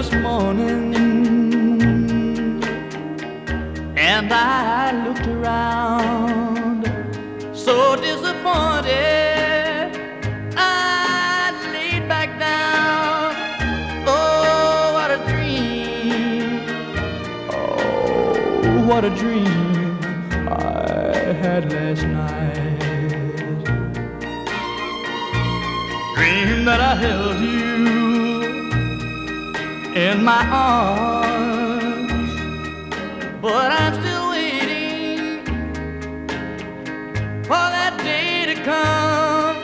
this morning, and I looked around, so disappointed. I laid back down. Oh, what a dream! Oh, what a dream I had last night. Dream that I held you in my arms, but I'm still waiting for that day to come.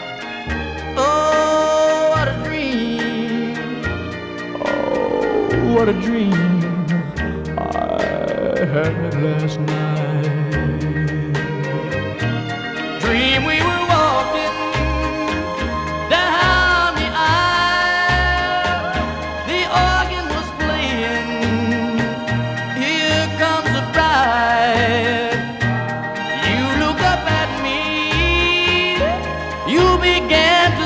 Oh, what a dream! Oh, what a dream I had last night. Dream we were walking down the aisle, the organ was playing, Here Comes the Bride. You looked up at me, you began to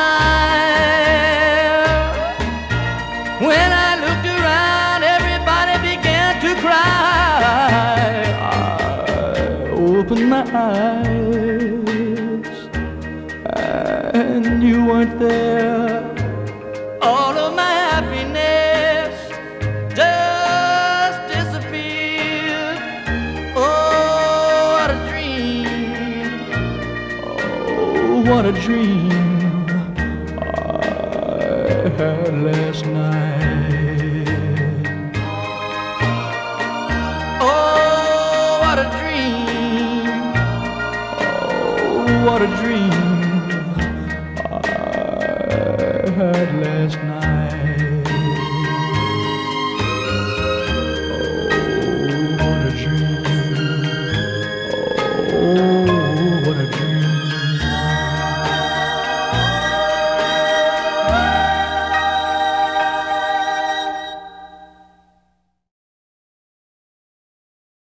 smile. When I looked around, everybody began to cry. I opened my eyes, and you weren't there. All of my happiness just disappeared. Oh, what a dream! Oh, what a dream I had last night. Oh, what a dream! Oh, what a dream I had last night.